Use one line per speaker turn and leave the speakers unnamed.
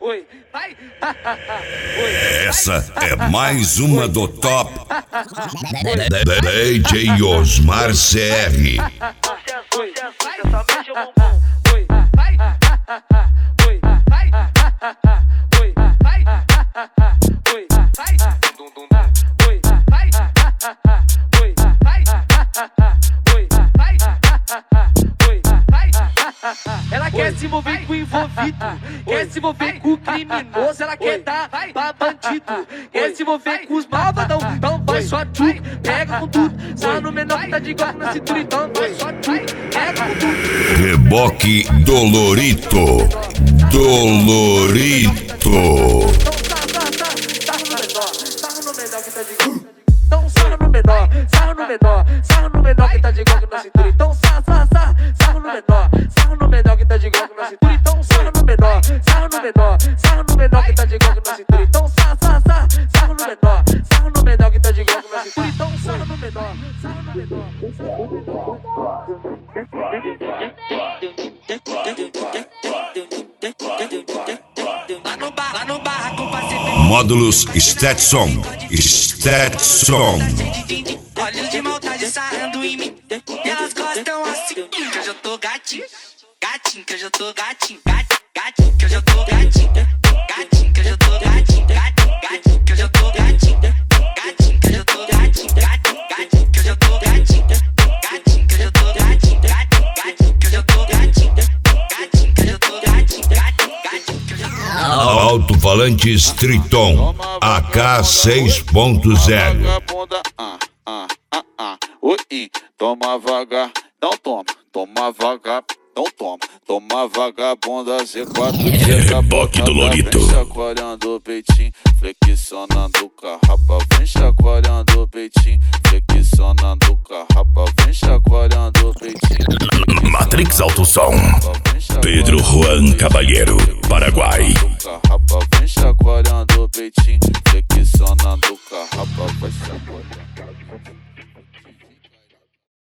oi, vai.
Essa é mais uma do top DJ Osmar CR.
Ela quer se envolver com o envolvido, quer se envolver com o criminoso, ela quer dar pra bandido, quer se envolver com os malvadão, então vai só tu, pega com tudo, só no menor que tá de igual na cintura, então vai só tu, pega com tudo.
Reboque Dolorito.
Sarra no menor que tá de igual. Então sarra no menor que tá de igual na cintura, então sarra no menor que tá de igual na cintura, então sarra no menor que tá de igual na cintura, então sarra no menor que tá de igual na cintura, então sarra no menor. Lá no barraco
Módulos Stetson.
olhos de maldade sarrando em mim, e elas gostam assim, que eu já tô gatinho, que eu já tô gatinho, que eu já tô gatinho, que eu já tô gatinho, que eu já tô gatinho, que eu já tô gatinho, que eu já tô gatinho, que eu já tô gatinho, que eu já tô gatinho, que eu já tô gatinho.
Alto-falantes Triton AK 6.0.
Toma vaga, não toma, toma vaga, não toma, toma vagabunda Z4.
Reboque Dolorito.
Vem chacoalhando o peitinho, flexionando o carrapa. Vem chacoalhando o peitinho, flexionando o carrapa. Vem chacoalhando o peitinho.
Matrix Alto Som. Pedro Juan Cabalheiro, Paraguai.
Vem chacoalhando o peitinho.